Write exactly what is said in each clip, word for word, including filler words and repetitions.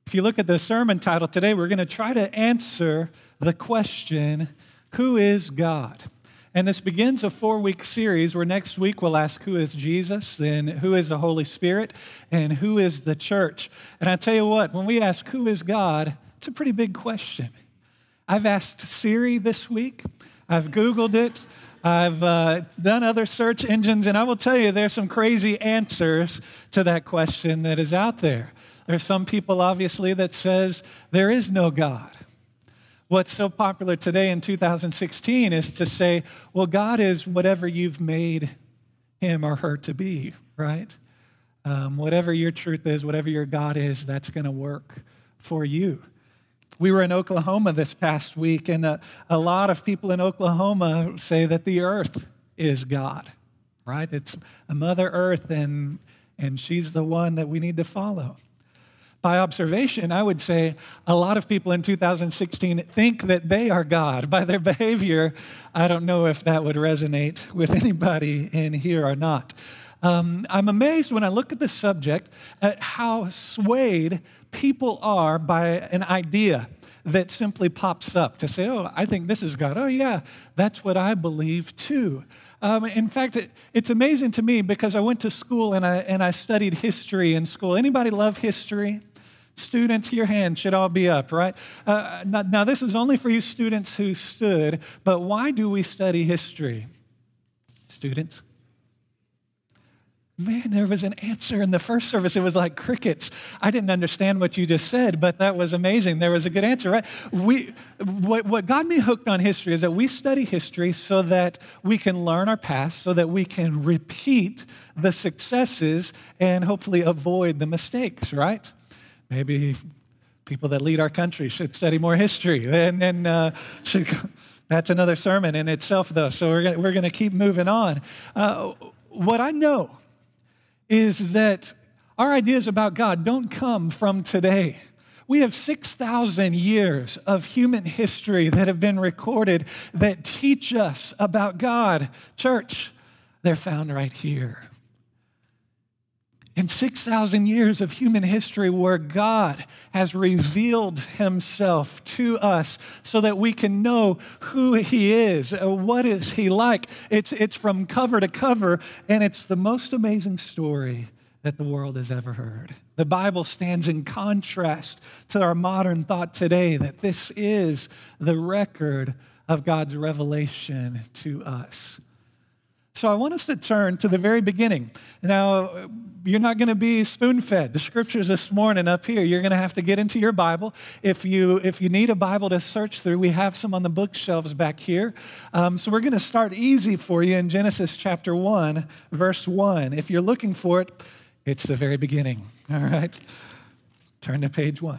If you look at the sermon title today, we're going to try to answer the question, who is God? And this begins a four-week series where next week we'll ask who is Jesus, then who is the Holy Spirit, and who is the church. And I tell you what, when we ask who is God, it's a pretty big question. I've asked Siri this week. I've Googled it. I've uh, done other search engines, and I will tell you there's some crazy answers to that question that is out there. There's some people, obviously, that says there is no God. What's so popular today in two thousand sixteen is to say, well, God is whatever you've made him or her to be, right? Um, whatever your truth is, whatever your God is, that's going to work for you. We were in Oklahoma this past week, and a, a lot of people in Oklahoma say that the earth is God, right? It's a Mother Earth, and, and she's the one that we need to follow. By observation, I would say a lot of people in two thousand sixteen think that they are God. By their behavior, I don't know if that would resonate with anybody in here or not. Um, I'm amazed when I look at the subject at how swayed people are by an idea that simply pops up to say, oh, I think this is God. Oh, yeah, that's what I believe too. Um, in fact, it, it's amazing to me because I went to school and I, and I studied history in school. Anybody love history? Students, your hands should all be up, right? Uh, now, now, this is only for you students who stood, but why do we study history? Students? Man, there was an answer in the first service. It was like crickets. I didn't understand what you just said, but that was amazing. There was a good answer, right? We, what, what got me hooked on history is that we study history so that we can learn our past, so that we can repeat the successes and hopefully avoid the mistakes, right? Maybe people that lead our country should study more history. And, and uh, should, that's another sermon in itself, though, so we're gonna, we're going to keep moving on. Uh, what I know is that our ideas about God don't come from today. We have six thousand years of human history that have been recorded that teach us about God. Church, they're found right here. In six thousand years of human history where God has revealed himself to us so that we can know who he is, what is he like. It's, it's from cover to cover, and it's the most amazing story that the world has ever heard. The Bible stands in contrast to our modern thought today that this is the record of God's revelation to us. So I want us to turn to the very beginning. Now, you're not going to be spoon-fed. The scriptures this morning up here, you're going to have to get into your Bible. If you if you need a Bible to search through, we have some on the bookshelves back here. Um, so we're going to start easy for you in Genesis chapter one, verse one. If you're looking for it, it's the very beginning. All right? Turn to page one.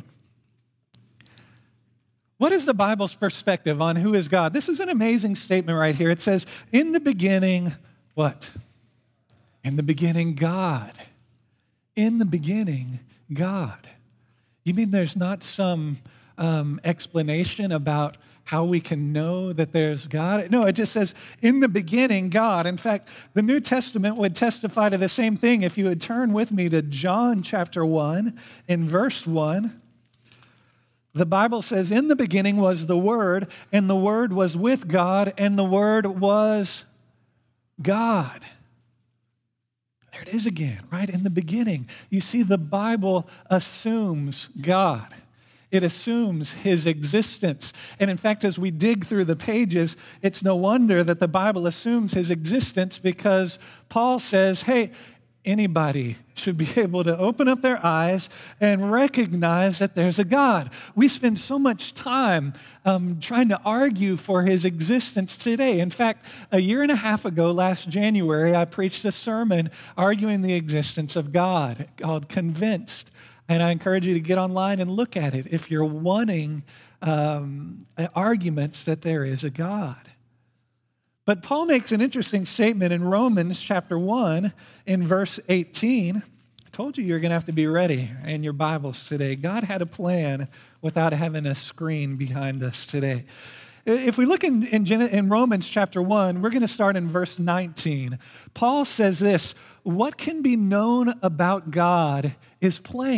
What is the Bible's perspective on who is God? This is an amazing statement right here. It says, in the beginning, what? In the beginning, God. In the beginning, God. You mean there's not some um, explanation about how we can know that there's God? No, it just says, in the beginning, God. In fact, the New Testament would testify to the same thing. If you would turn with me to John chapter one, in verse one, the Bible says, in the beginning was the Word, and the Word was with God, and the Word was God. There it is again, right? In the beginning. You see, the Bible assumes God. It assumes his existence. And in fact, as we dig through the pages, it's no wonder that the Bible assumes his existence because Paul says, hey, anybody should be able to open up their eyes and recognize that there's a God. We spend so much time um, trying to argue for his existence today. In fact, a year and a half ago, last January, I preached a sermon arguing the existence of God called Convinced. And I encourage you to get online and look at it if you're wanting um, arguments that there is a God. But Paul makes an interesting statement in Romans chapter one in verse eighteen. I told you you're going to have to be ready in your Bibles today. God had a plan without having a screen behind us today. If we look in, in, in Romans chapter one, we're going to start in verse nineteen. Paul says this, what can be known about God is plain.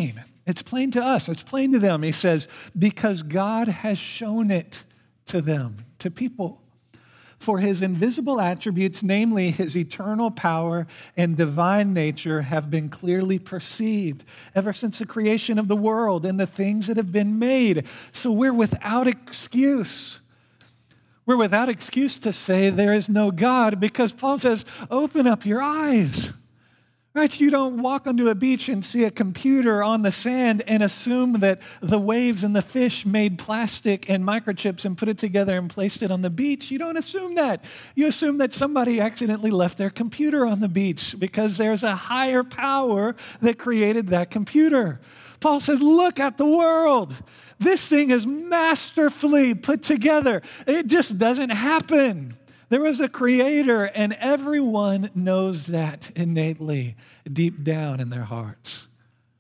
It's plain to us. It's plain to them. He says, because God has shown it to them, to people. For his invisible attributes, namely his eternal power and divine nature, have been clearly perceived ever since the creation of the world and the things that have been made. So we're without excuse. We're without excuse to say there is no God, because Paul says, open up your eyes. Right? You don't walk onto a beach and see a computer on the sand and assume that the waves and the fish made plastic and microchips and put it together and placed it on the beach. You don't assume that. You assume that somebody accidentally left their computer on the beach because there's a higher power that created that computer. Paul says, look at the world. This thing is masterfully put together. It just doesn't happen. There was a creator, and everyone knows that innately, deep down in their hearts.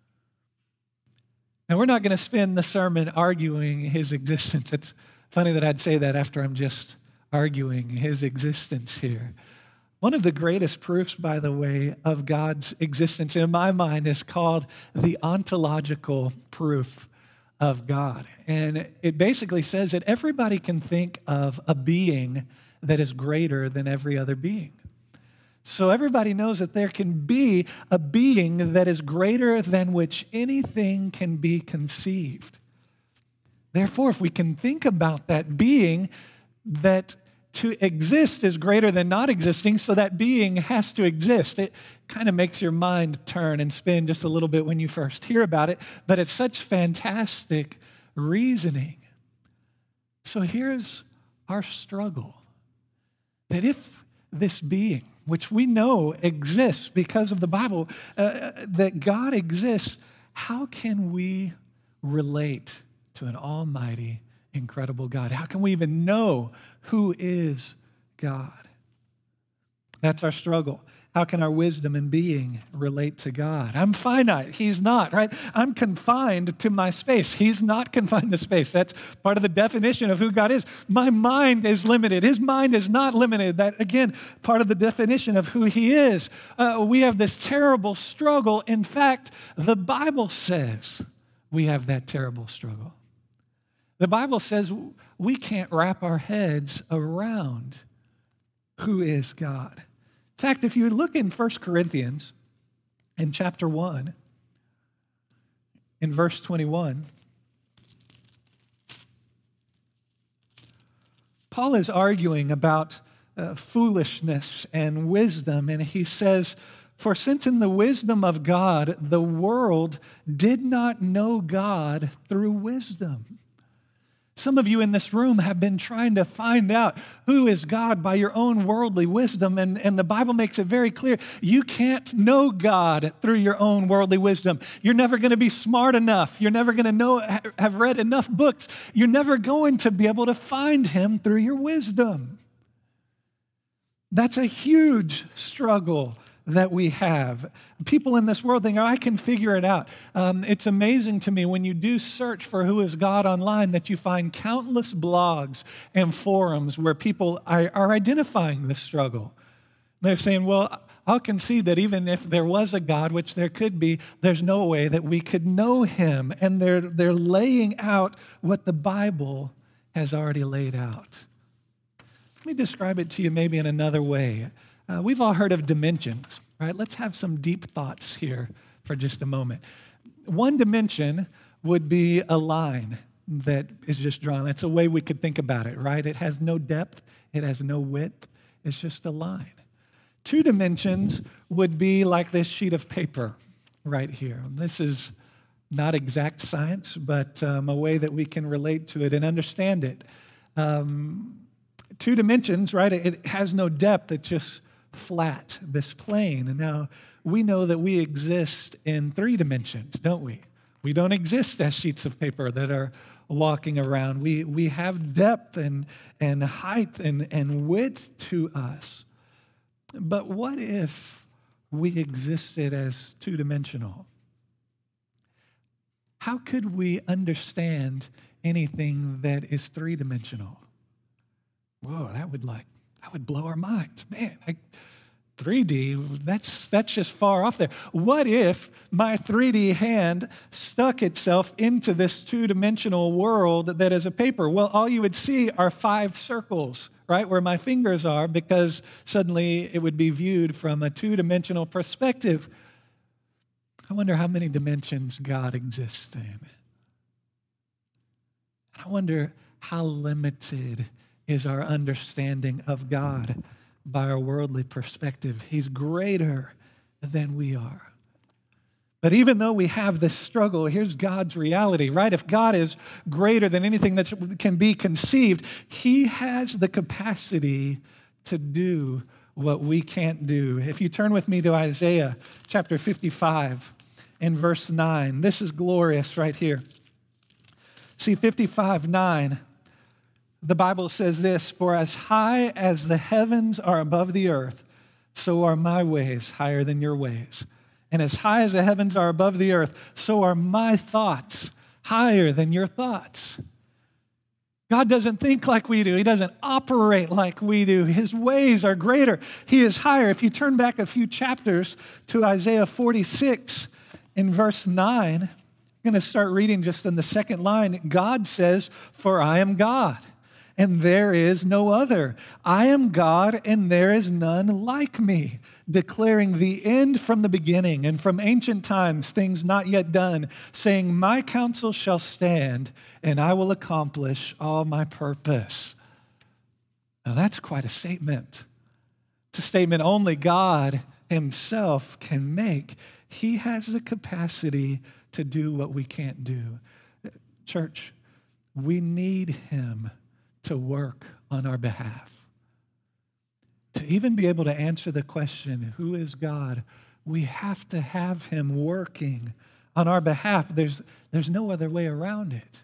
Now, we're not going to spend the sermon arguing his existence. It's funny that I'd say that after I'm just arguing his existence here. One of the greatest proofs, by the way, of God's existence in my mind is called the ontological proof of God. And it basically says that everybody can think of a being that is greater than every other being. So everybody knows that there can be a being that is greater than which anything can be conceived. Therefore, if we can think about that being, that to exist is greater than not existing, so that being has to exist. It kind of makes your mind turn and spin just a little bit when you first hear about it, but it's such fantastic reasoning. So here's our struggle. That if this being, which we know exists because of the Bible, uh, that God exists, how can we relate to an almighty, incredible God? How can we even know who is God? That's our struggle. How can our wisdom and being relate to God? I'm finite. He's not, right? I'm confined to my space. He's not confined to space. That's part of the definition of who God is. My mind is limited. His mind is not limited. That, again, part of the definition of who he is. Uh, we have this terrible struggle. In fact, the Bible says we have that terrible struggle. The Bible says we can't wrap our heads around who is God. In fact, if you look in First Corinthians in chapter one, in verse twenty-one, Paul is arguing about uh, foolishness and wisdom, and he says, for since in the wisdom of God, the world did not know God through wisdom. Some of you in this room have been trying to find out who is God by your own worldly wisdom, and, and the Bible makes it very clear. You can't know God through your own worldly wisdom. You're never going to be smart enough. You're never going to know, have read enough books. You're never going to be able to find him through your wisdom. That's a huge struggle that we have. People in this world think, oh, I can figure it out. Um, it's amazing to me when you do search for who is God online that you find countless blogs and forums where people are, are identifying this struggle. They're saying, well, I'll concede that even if there was a God, which there could be, there's no way that we could know him. And they're, they're laying out what the Bible has already laid out. Let me describe it to you maybe in another way. Uh, we've all heard of dimensions, right? Let's have some deep thoughts here for just a moment. One dimension would be a line that is just drawn. That's a way we could think about it, right? It has no depth. It has no width. It's just a line. Two dimensions would be like this sheet of paper right here. This is not exact science, but um, a way that we can relate to it and understand it. Um, two dimensions, right? It has no depth. It's just flat, this plane. And now we know that we exist in three dimensions, don't we? We don't exist as sheets of paper that are walking around. We we have depth and, and height and, and width to us. But what if we existed as two-dimensional? How could we understand anything that is three-dimensional? Whoa, that would like That would blow our minds. Man, I, three D, that's, that's just far off there. What if my three D hand stuck itself into this two-dimensional world that is a paper? Well, all you would see are five circles, right, where my fingers are, because suddenly it would be viewed from a two-dimensional perspective. I wonder how many dimensions God exists in. I wonder how limited is our understanding of God by our worldly perspective. He's greater than we are. But even though we have this struggle, here's God's reality, right? If God is greater than anything that can be conceived, He has the capacity to do what we can't do. If you turn with me to Isaiah chapter fifty-five and verse nine, this is glorious right here. See, fifty-five nine, the Bible says this, "For as high as the heavens are above the earth, so are my ways higher than your ways. And as high as the heavens are above the earth, so are my thoughts higher than your thoughts." God doesn't think like we do. He doesn't operate like we do. His ways are greater. He is higher. If you turn back a few chapters to Isaiah forty-six in verse nine, I'm going to start reading just in the second line. God says, "For I am God, and there is no other. I am God, and there is none like me, declaring the end from the beginning, and from ancient times things not yet done, saying, my counsel shall stand, and I will accomplish all my purpose." Now that's quite a statement. It's a statement only God Himself can make. He has the capacity to do what we can't do. Church, we need Him to work on our behalf. To even be able to answer the question, who is God? We have to have Him working on our behalf. There's, there's no other way around it.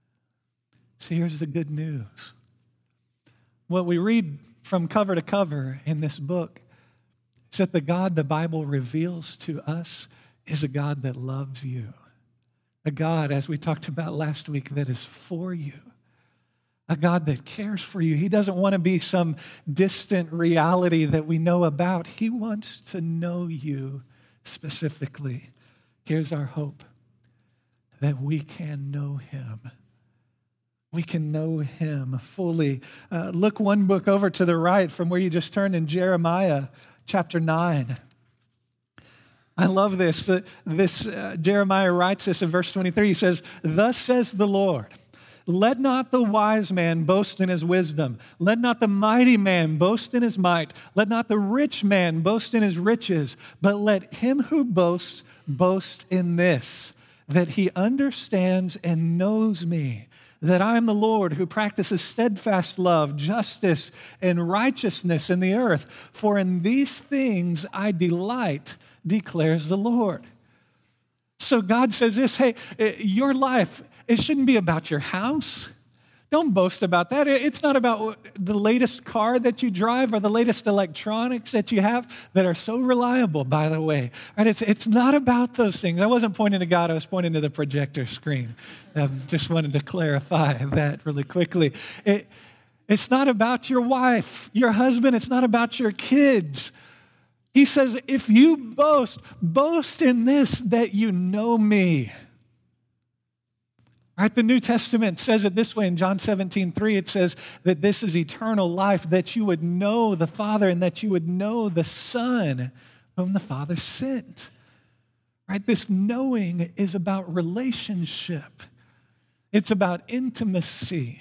So here's the good news. What we read from cover to cover in this book is that the God the Bible reveals to us is a God that loves you. A God, as we talked about last week, that is for you. A God that cares for you. He doesn't want to be some distant reality that we know about. He wants to know you specifically. Here's our hope, that we can know Him. We can know Him fully. Uh, look one book over to the right from where you just turned in Jeremiah chapter nine. I love this. Uh, this uh, Jeremiah writes this in verse twenty-three. He says, "Thus says the Lord, let not the wise man boast in his wisdom. Let not the mighty man boast in his might. Let not the rich man boast in his riches. But let him who boasts boast in this, that he understands and knows me, that I am the Lord who practices steadfast love, justice, and righteousness in the earth. For in these things I delight, declares the Lord." So God says this, hey, your life, it shouldn't be about your house. Don't boast about that. It's not about the latest car that you drive or the latest electronics that you have that are so reliable, by the way. Right? It's, it's not about those things. I wasn't pointing to God. I was pointing to the projector screen. I just wanted to clarify that really quickly. It, it's not about your wife, your husband. It's not about your kids. He says, if you boast, boast in this, that you know me. Right? The New Testament says it this way in John seventeen three. It says that this is eternal life, that you would know the Father and that you would know the Son whom the Father sent. Right? This knowing is about relationship. It's about intimacy.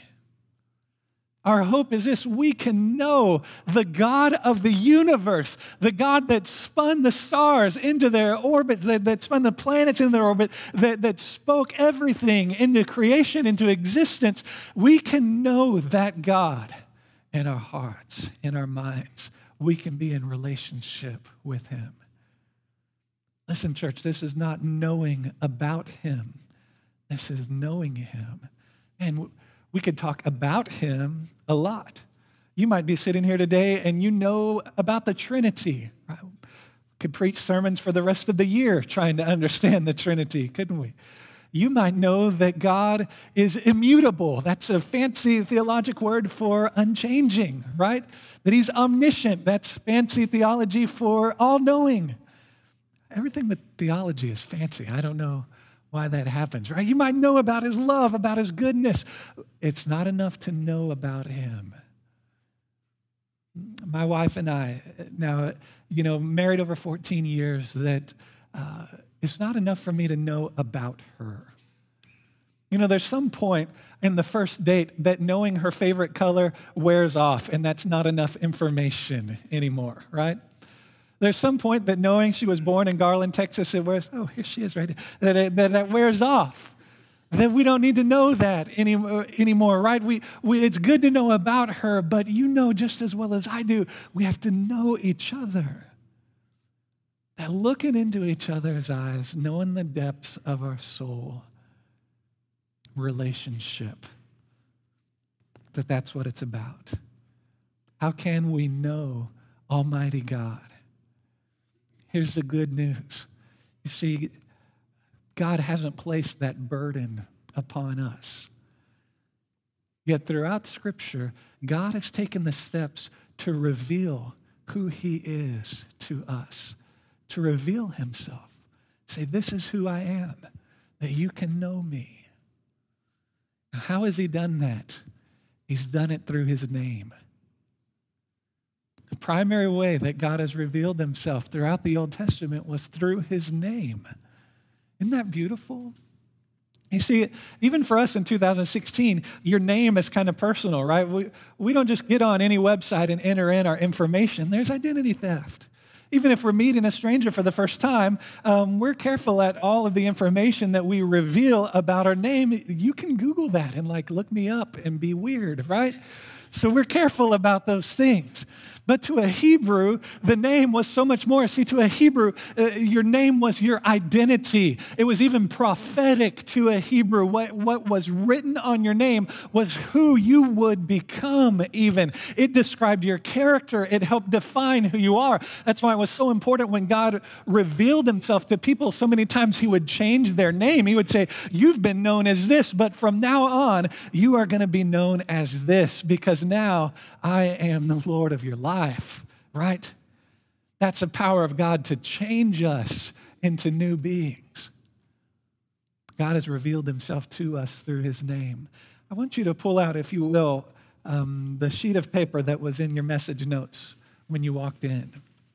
Our hope is this: we can know the God of the universe, the God that spun the stars into their orbit, that, that spun the planets in their orbit, that, that spoke everything into creation, into existence. We can know that God in our hearts, in our minds. We can be in relationship with Him. Listen, church, this is not knowing about Him. This is knowing Him. And we could talk about Him a lot. You might be sitting here today and you know about the Trinity. Right? We could preach sermons for the rest of the year trying to understand the Trinity, couldn't we? You might know that God is immutable. That's a fancy theologic word for unchanging, right? That he's omniscient. That's fancy theology for all-knowing. Everything with theology is fancy. I don't know why that happens, right? You might know about his love, about his goodness. It's not enough to know about him. My wife and I, now, you know, married over fourteen years, that uh, it's not enough for me to know about her. You know, there's some point in the first date that knowing her favorite color wears off, and that's not enough information anymore, right? There's some point that knowing she was born in Garland, Texas, it wears, oh, here she is right here, that, it, that that wears off. That we don't need to know that anymore, anymore right? We, we, it's good to know about her, but you know just as well as I do, we have to know each other. That looking into each other's eyes, knowing the depths of our soul, relationship, that that's what it's about. How can we know Almighty God? Here's the good news. You see, God hasn't placed that burden upon us. Yet throughout Scripture, God has taken the steps to reveal who he is to us, to reveal himself. Say, this is who I am, that you can know me. Now, how has he done that? He's done it through his name. The primary way that God has revealed himself throughout the Old Testament was through his name. Isn't that beautiful? You see, even for us in two thousand sixteen, your name is kind of personal, right? We, we don't just get on any website and enter in our information. There's identity theft. Even if we're meeting a stranger for the first time, um, we're careful at all of the information that we reveal about our name. You can Google that and like look me up and be weird, right? So we're careful about those things. But to a Hebrew, the name was so much more. See, to a Hebrew, uh, your name was your identity. It was even prophetic to a Hebrew. What, what was written on your name was who you would become even. It described your character. It helped define who you are. That's why it was so important when God revealed himself to people. So many times he would change their name. He would say, you've been known as this, but from now on, you are going to be known as this because now I am the Lord of your life, right? That's the power of God to change us into new beings. God has revealed himself to us through his name. I want you to pull out, if you will, um, the sheet of paper that was in your message notes when you walked in.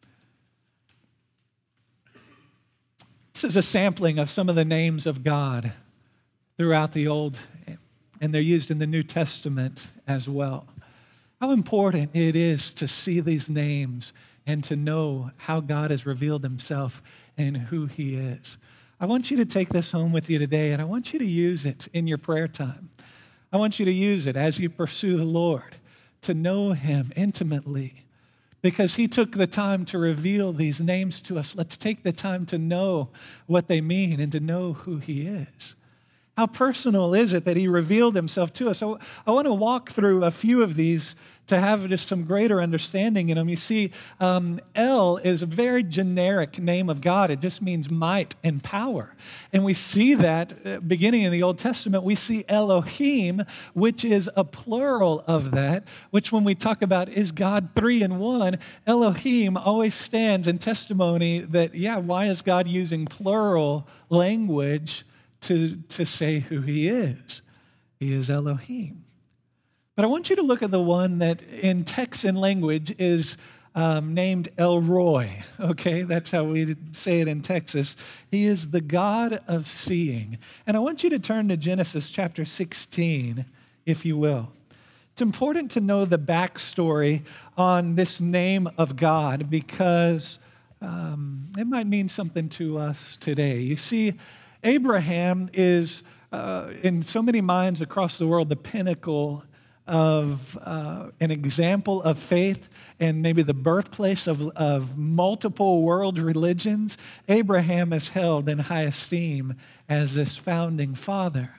This is a sampling of some of the names of God throughout the Old, and they're used in the New Testament as well. How important it is to see these names and to know how God has revealed himself and who he is. I want you to take this home with you today, and I want you to use it in your prayer time. I want you to use it as you pursue the Lord, to know him intimately, because he took the time to reveal these names to us. Let's take the time to know what they mean and to know who he is. How personal is it that he revealed himself to us? So I want to walk through a few of these to have just some greater understanding in them. You see, um, El is a very generic name of God. It just means might and power. And we see that uh, beginning in the Old Testament, we see Elohim, which is a plural of that, which when we talk about is God three in one, Elohim always stands in testimony that, yeah, why is God using plural language to, to say who he is? He is Elohim. But I want you to look at the one that in Texan language is um, named El Roy, okay? That's how we say it in Texas. He is the God of seeing. And I want you to turn to Genesis chapter sixteen, if you will. It's important to know the backstory on this name of God because um, it might mean something to us today. You see, Abraham is, uh, in so many minds across the world, the pinnacle of uh, an example of faith and maybe the birthplace of, of multiple world religions. Abraham is held in high esteem as this founding father.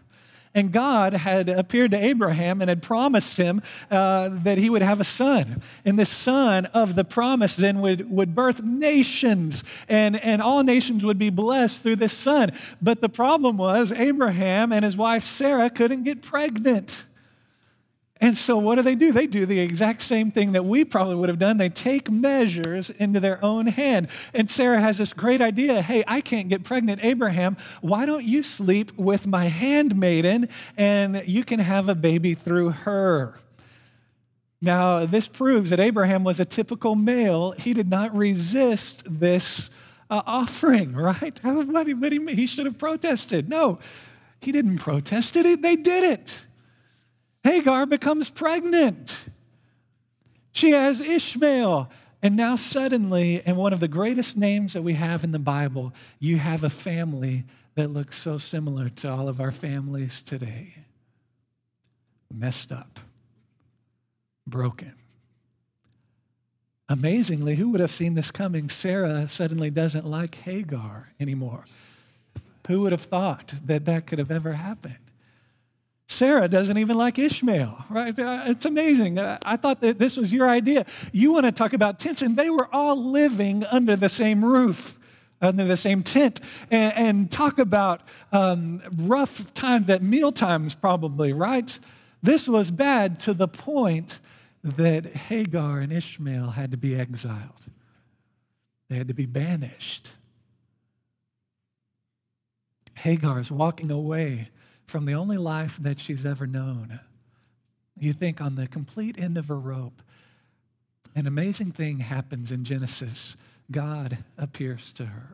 And God had appeared to Abraham and had promised him uh, that he would have a son. And this son of the promise then would, would birth nations, and, and all nations would be blessed through this son. But the problem was Abraham and his wife Sarah couldn't get pregnant. And so what do they do? They do the exact same thing that we probably would have done. They take measures into their own hand. And Sarah has this great idea. Hey, I can't get pregnant. Abraham, why don't you sleep with my handmaiden and you can have a baby through her? Now, this proves that Abraham was a typical male. He did not resist this uh, offering, right? How, what, do you- what do you mean? He should have protested. No, he didn't protest it. They did it. Hagar becomes pregnant. She has Ishmael. And now suddenly, in one of the greatest names that we have in the Bible, you have a family that looks so similar to all of our families today. Messed up. Broken. Amazingly, who would have seen this coming? Sarah suddenly doesn't like Hagar anymore. Who would have thought that that could have ever happened? Sarah doesn't even like Ishmael, right? Uh, It's amazing. Uh, I thought that this was your idea. You want to talk about tension. They were all living under the same roof, under the same tent, and, and talk about um, rough times at meal times probably, right? This was bad to the point that Hagar and Ishmael had to be exiled. They had to be banished. Hagar is walking away from the only life that she's ever known. You think on the complete end of a rope, an amazing thing happens in Genesis. God appears to her.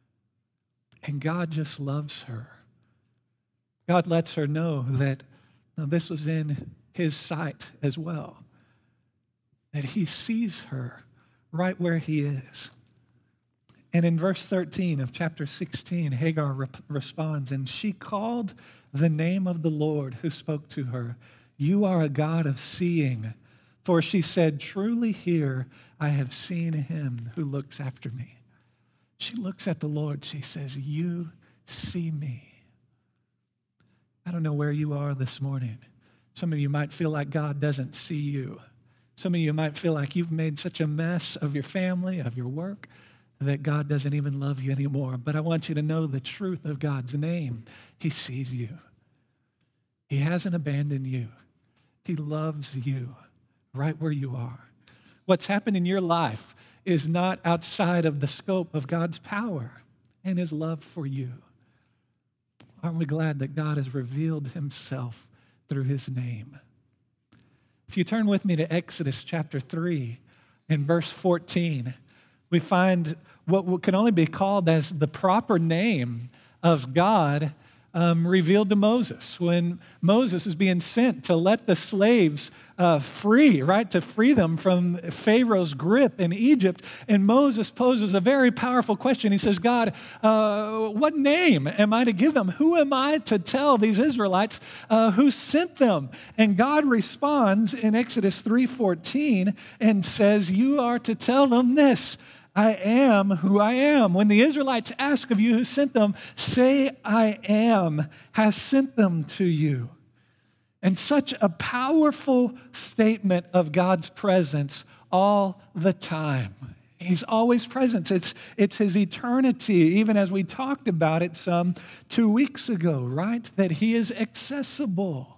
And God just loves her. God lets her know that now, this was in his sight as well. That he sees her right where he is. And in verse thirteen of chapter sixteen, Hagar re- responds, and she called the name of the Lord who spoke to her. You are a God of seeing. For she said, truly here I have seen him who looks after me. She looks at the Lord. She says, you see me. I don't know where you are this morning. Some of you might feel like God doesn't see you. Some of you might feel like you've made such a mess of your family, of your work, that God doesn't even love you anymore. But I want you to know the truth of God's name. He sees you. He hasn't abandoned you. He loves you right where you are. What's happened in your life is not outside of the scope of God's power and his love for you. Aren't we glad that God has revealed himself through his name? If you turn with me to Exodus chapter three, in verse fourteen, we find what can only be called as the proper name of God um, revealed to Moses. When Moses is being sent to let the slaves uh, free, right, to free them from Pharaoh's grip in Egypt, and Moses poses a very powerful question. He says, God, uh, what name am I to give them? Who am I to tell these Israelites uh, who sent them? And God responds in Exodus three fourteen and says, you are to tell them this, I am who I am. When the Israelites ask of you who sent them, say, I am, has sent them to you. And such a powerful statement of God's presence all the time. He's always present. It's, it's his eternity, even as we talked about it some two weeks ago, right? That he is accessible.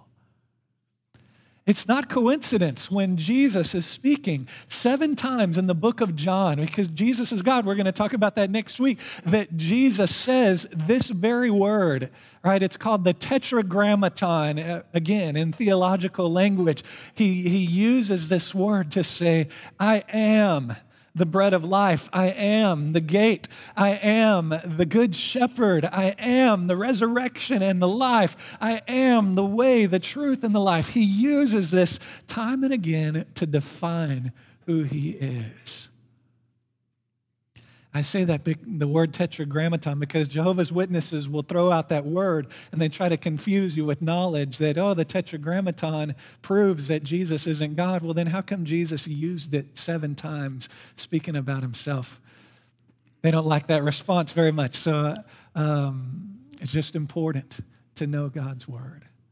It's not coincidence when Jesus is speaking seven times in the book of John, because Jesus is God. We're going to talk about that next week, that Jesus says this very word, right? It's called the tetragrammaton, uh, again, in theological language. He, he uses this word to say, I am the bread of life. I am the gate. I am the good shepherd. I am the resurrection and the life. I am the way, the truth, and the life. He uses this time and again to define who he is. I say that the word tetragrammaton because Jehovah's Witnesses will throw out that word and they try to confuse you with knowledge that, oh, the tetragrammaton proves that Jesus isn't God. Well, then how come Jesus used it seven times speaking about himself? They don't like that response very much. So um, it's just important to know God's word.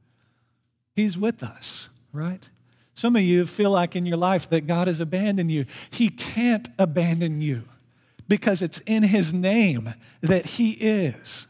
He's with us, right? Some of you feel like in your life that God has abandoned you. He can't abandon you because it's in His name that He is.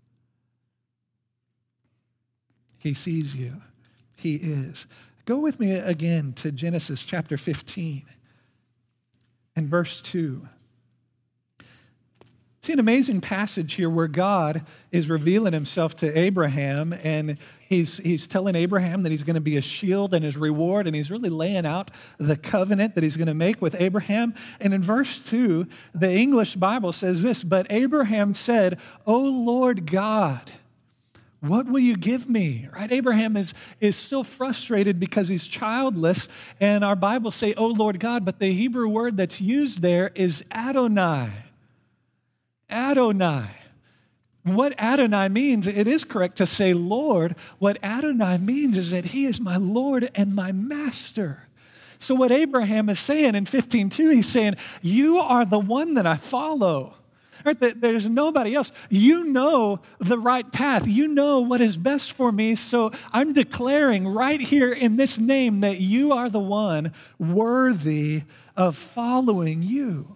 He sees you. He is. Go with me again to Genesis chapter fifteen and verse two. See an amazing passage here where God is revealing Himself to Abraham, and he's, he's telling Abraham that He's going to be a shield and His reward, and He's really laying out the covenant that He's going to make with Abraham. And in verse two, the English Bible says this, "But Abraham said, 'O Lord God, what will you give me?'" Right? Abraham is, is still frustrated because he's childless, and our Bible say, "O Lord God," but the Hebrew word that's used there is Adonai. Adonai. What Adonai means, it is correct to say Lord. What Adonai means is that He is my Lord and my Master. So what Abraham is saying in fifteen two, he's saying, you are the one that I follow. Right? There's nobody else. You know the right path. You know what is best for me. So I'm declaring right here in this name that you are the one worthy of following you.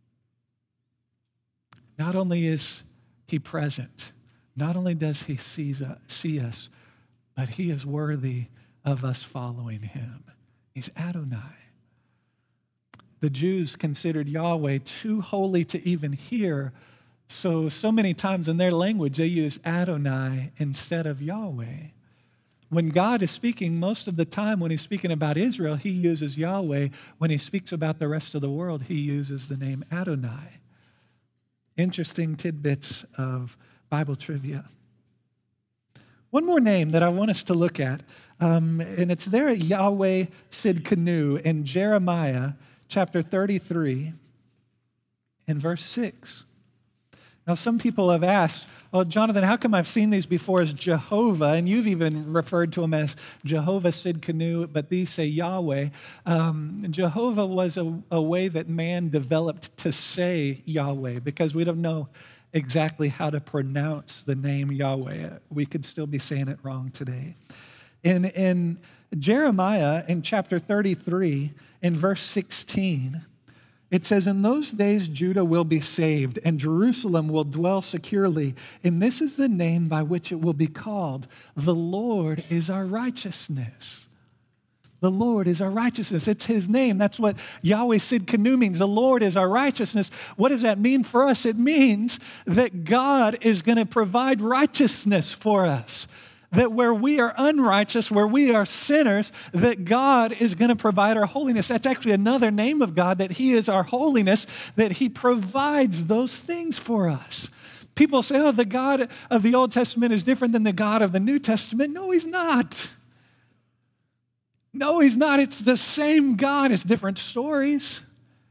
Not only is He present, not only does He sees us, see us, but He is worthy of us following Him. He's Adonai. The Jews considered Yahweh too holy to even hear, so, so many times in their language they use Adonai instead of Yahweh. When God is speaking, most of the time when He's speaking about Israel, He uses Yahweh. When He speaks about the rest of the world, He uses the name Adonai. Interesting tidbits of Bible trivia. One more name that I want us to look at, um, and it's there at Yahweh Sidkenu in Jeremiah chapter thirty-three and verse six. Now, some people have asked, "Oh, Jonathan, how come I've seen these before as Jehovah?" And you've even referred to Him as Jehovah Sidkenu, but these say Yahweh. Um, Jehovah was a, a way that man developed to say Yahweh because we don't know exactly how to pronounce the name Yahweh. We could still be saying it wrong today. In, in Jeremiah, in chapter thirty-three, in verse sixteen, it says, "In those days Judah will be saved, and Jerusalem will dwell securely. And this is the name by which it will be called. The Lord is our righteousness." The Lord is our righteousness. It's His name. That's what Yahweh Sidkenu means. The Lord is our righteousness. What does that mean for us? It means that God is going to provide righteousness for us. That where we are unrighteous, where we are sinners, that God is going to provide our holiness. That's actually another name of God, that He is our holiness, that He provides those things for us. People say, oh, the God of the Old Testament is different than the God of the New Testament. No, He's not. No, He's not. It's the same God. It's different stories.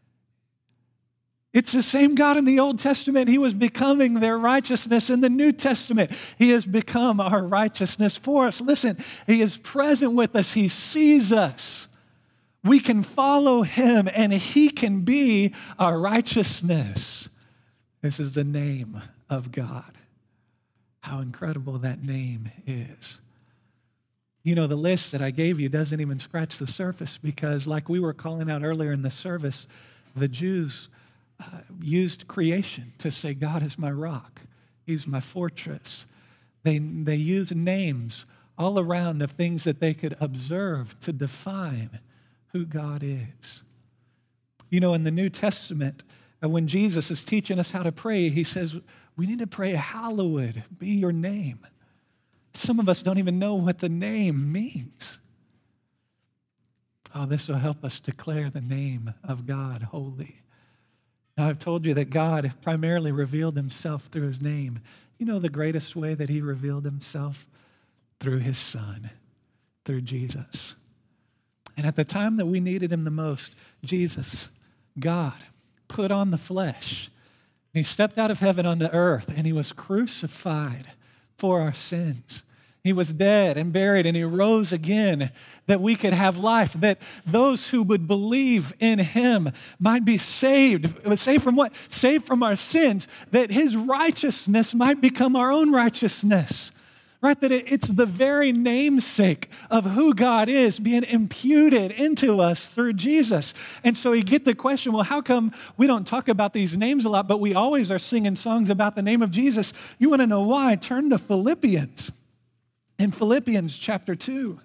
It's the same God in the Old Testament. He was becoming their righteousness in the New Testament. He has become our righteousness for us. Listen, He is present with us. He sees us. We can follow Him, and He can be our righteousness. This is the name of God. How incredible that name is. You know, the list that I gave you doesn't even scratch the surface because, like we were calling out earlier in the service, the Jews Uh, used creation to say, God is my rock. He's my fortress. They, they used names all around of things that they could observe to define who God is. You know, in the New Testament, uh, when Jesus is teaching us how to pray, He says, we need to pray, hallowed be your name. Some of us don't even know what the name means. Oh, this will help us declare the name of God holy. Now, I've told you that God primarily revealed Himself through His name. You know the greatest way that He revealed Himself? Through His Son, through Jesus. And at the time that we needed Him the most, Jesus, God, put on the flesh. And He stepped out of heaven onto earth, and He was crucified for our sins. He was dead and buried, and He rose again that we could have life, that those who would believe in Him might be saved. Saved from what? Saved from our sins, that His righteousness might become our own righteousness. right? That it, it's the very namesake of who God is being imputed into us through Jesus. And so you get the question, well, how come we don't talk about these names a lot, but we always are singing songs about the name of Jesus? You want to know why? Turn to Philippians. In Philippians chapter two,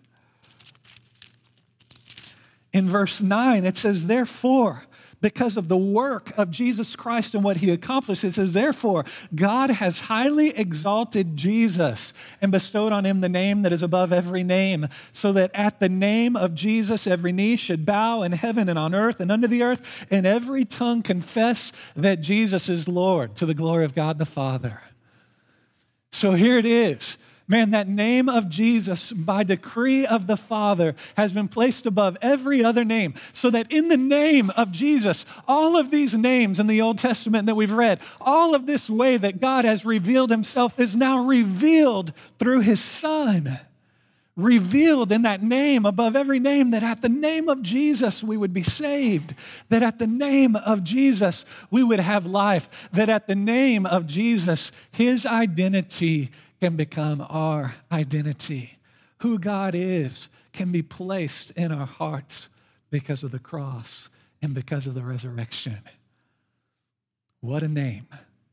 in verse nine, it says, therefore, because of the work of Jesus Christ and what he accomplished, it says, therefore, God has highly exalted Jesus and bestowed on him the name that is above every name, so that at the name of Jesus, every knee should bow in heaven and on earth and under the earth, and every tongue confess that Jesus is Lord, to the glory of God the Father. So here it is. Man, that name of Jesus, by decree of the Father, has been placed above every other name, so that in the name of Jesus, all of these names in the Old Testament that we've read, all of this way that God has revealed himself is now revealed through his Son. Revealed in that name above every name, that at the name of Jesus we would be saved, that at the name of Jesus we would have life, that at the name of Jesus his identity can become our identity. Who God is can be placed in our hearts because of the cross and because of the resurrection. What a name.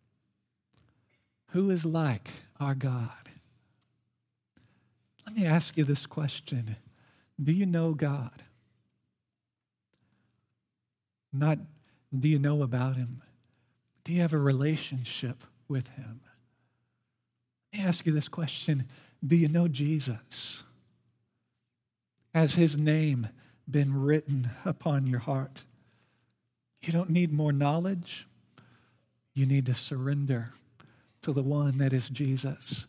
Who is like our God? Let me ask you this question. Do you know God? Not do you know about him? Do you have a relationship with him? Let me ask you this question. Do you know Jesus? Has his name been written upon your heart? You don't need more knowledge. You need to surrender to the one that is Jesus.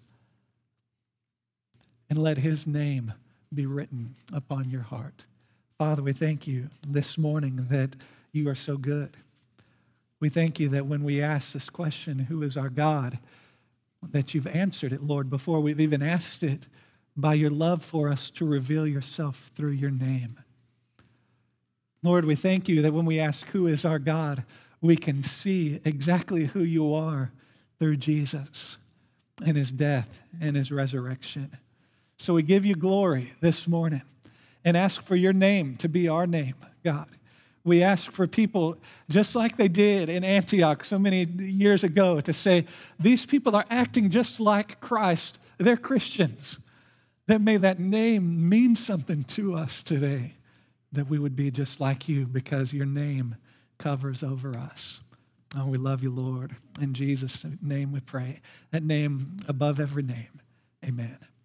And let his name be written upon your heart. Father, we thank you this morning that you are so good. We thank you that when we ask this question, who is our God, that you've answered it, Lord, before we've even asked it, by your love for us to reveal yourself through your name. Lord, we thank you that when we ask who is our God, we can see exactly who you are through Jesus and his death and his resurrection. So we give you glory this morning and ask for your name to be our name, God. We ask for people, just like they did in Antioch so many years ago, to say, these people are acting just like Christ. They're Christians. That may that name mean something to us today, that we would be just like you because your name covers over us. Oh, we love you, Lord. In Jesus' name we pray. That name above every name. Amen.